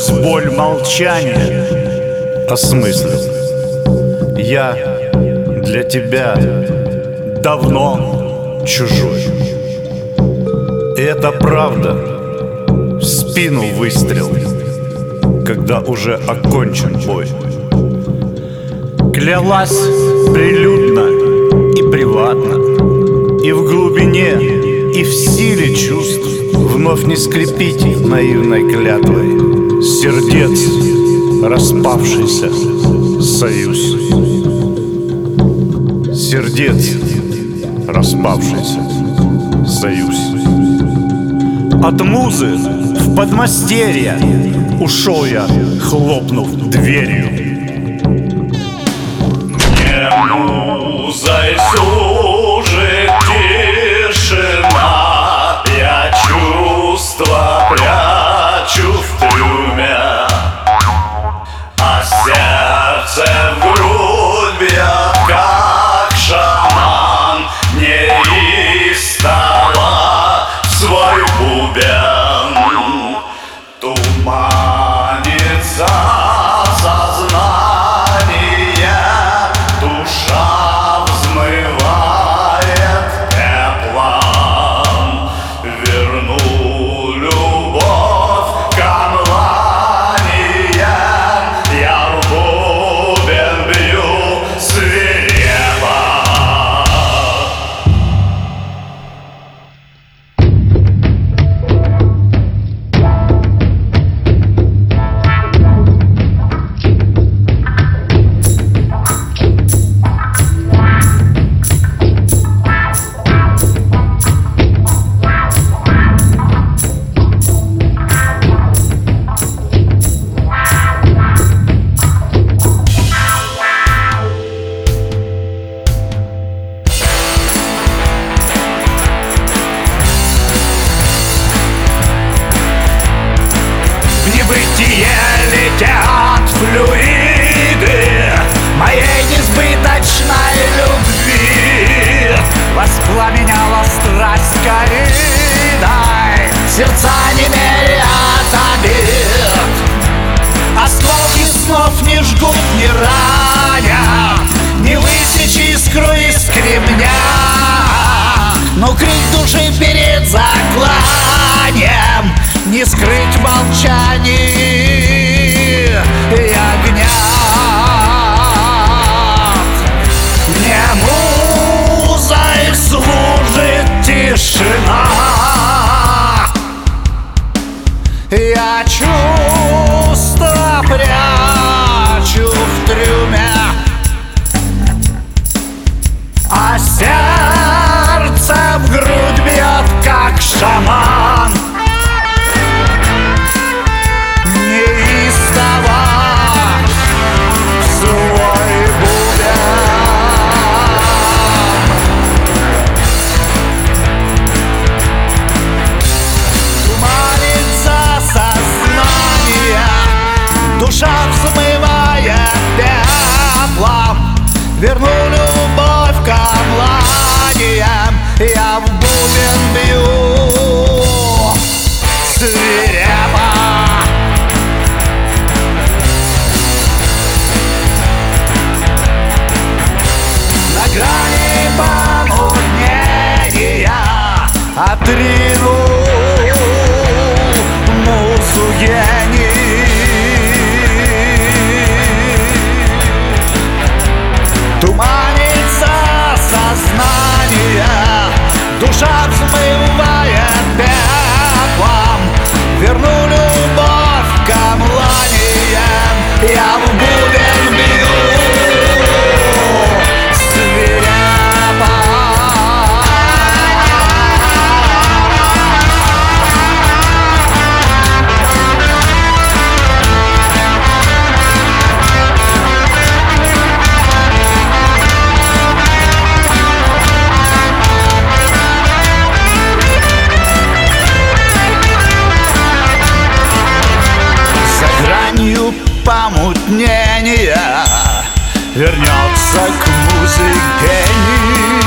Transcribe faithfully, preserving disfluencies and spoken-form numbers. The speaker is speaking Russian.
сквозь боль молчания осмыслил: я для тебя давно чужой. И это правда, в спину выстрел, когда уже окончен бой. Клялась прилюдно и приватно, и в глубине, и в силе чувств вновь не скрепить наивной клятвой сердец распавшийся союз. Сердец распавшийся союз. От музы в подмастерье ушел я, хлопнув дверью. Мне музой служит тишина, я чувства прячу в трюме, а сердце в грудь бьет, как шаман, неистово в свой бубен. Туманится сознание, душа взмывает теплом. Верну любовь камланием, я в бубен бью свирепо. В небытие летят флюиды моей несбыточной любви. Воспламеняла страсть коридой, сердца не мерят обид. Осколки снов не жгут, не ранят, не высечь искру из кремня. Но крик души перед закланием не скрыть молчаний и огня. Мне музой служит тишина, я чувства прячу в трюме, а сердце в грудь бьет, как шаман, неистово в свой бубен. Туманится сознание, душа взмывает пеплом. Верну любовь камланием, я в бубен бью свирепо. На грани помутнения отрину музу гений. Туманится сознание, душа взмывает пеплом. Верну любовь камланием, я в бубен бью свирепо. Помутнения вернется к музе гений.